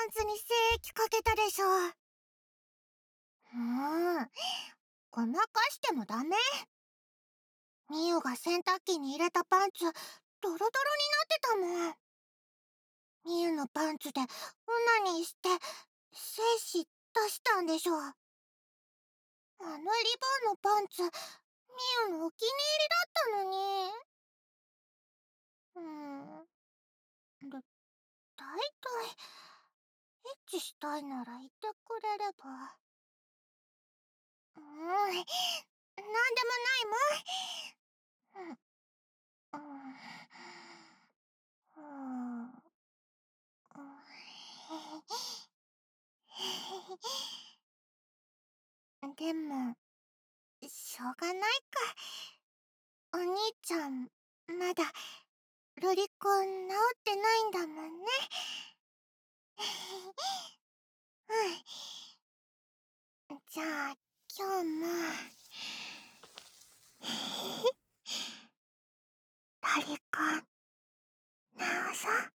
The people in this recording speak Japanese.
ンツに精液かけたでしょ。ごまかしてもダメ。みゆが洗濯機に入れたパンツ、ドロドロになってたもん。みゆのパンツでオナニーして、精子出したんでしょ。あのリボンのパンツ、みゆのお気に入りだったのに。だいたい、エッチしたいなら言ってくれれば。なんでもないもん。うん。でも、しょうがないか。お兄ちゃん、まだ、ロリコン治ってないんだもんね。じゃあ、今日も、ロリコン、治そう。